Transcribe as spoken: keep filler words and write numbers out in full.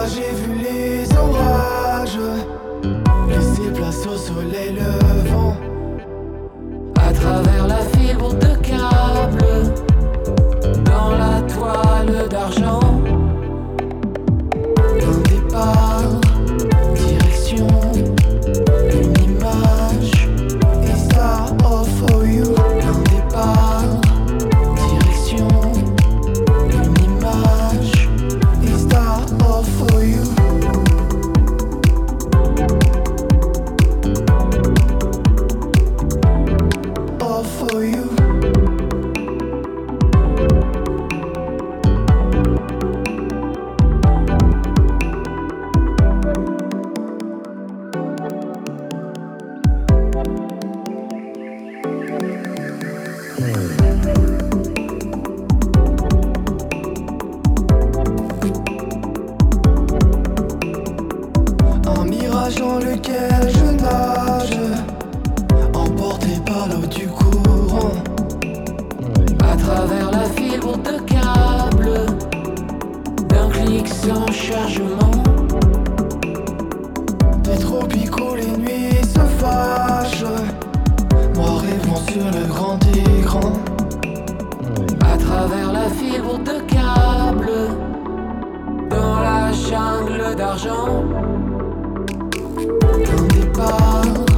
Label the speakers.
Speaker 1: j'ai vu les orages laisser place au soleil levant.
Speaker 2: À travers la fibre de câble, dans la toile d'argent.
Speaker 1: Un départ, direction, une image, is that all for you? Un départ, direction, une image, is that all for you? All for you. Un mirage dans lequel je nage, emporté par l'eau du courant.
Speaker 2: À travers la fibre de câble, d'un clic sans chargement.
Speaker 1: Des tropicaux, les nuits se fâchent, noir et blanc sur le grand écran.
Speaker 2: À travers la fibre de câble, dans la jungle d'argent.
Speaker 1: Un départ,